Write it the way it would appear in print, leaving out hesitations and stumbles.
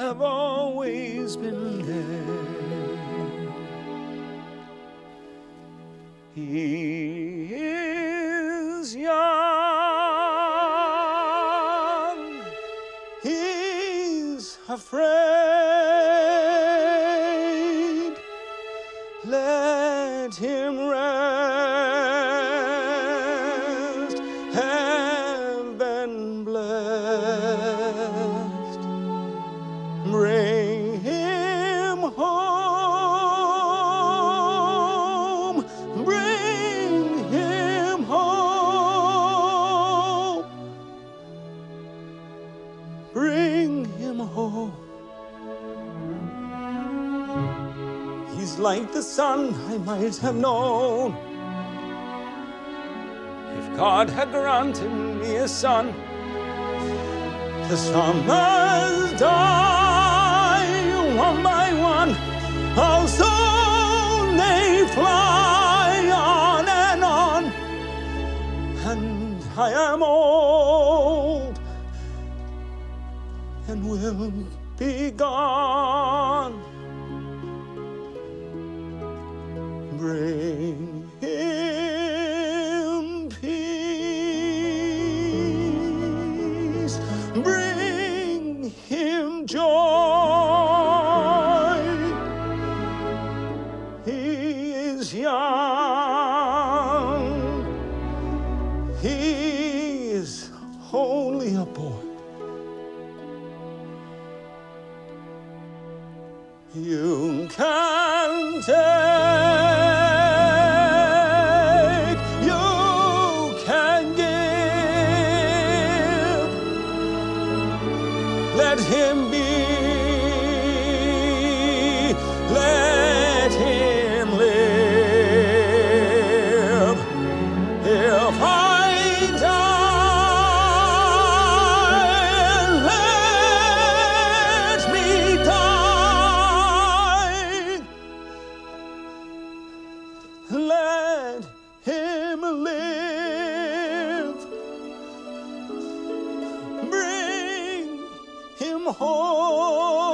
have always been there. He is young, he's afraid. Let him rest, heaven blessed. Bring him home, bring him home, bring him home. He's like the sun I might have known if God had granted me a son. The summers die one by one, how soon they fly on and on. And I am old and will be gone. Bring him peace, bring him joy. He is young, he is only a boy. You can take, you can give. Let him be, let him live. If I die, let me die. Let him live. Bring him home.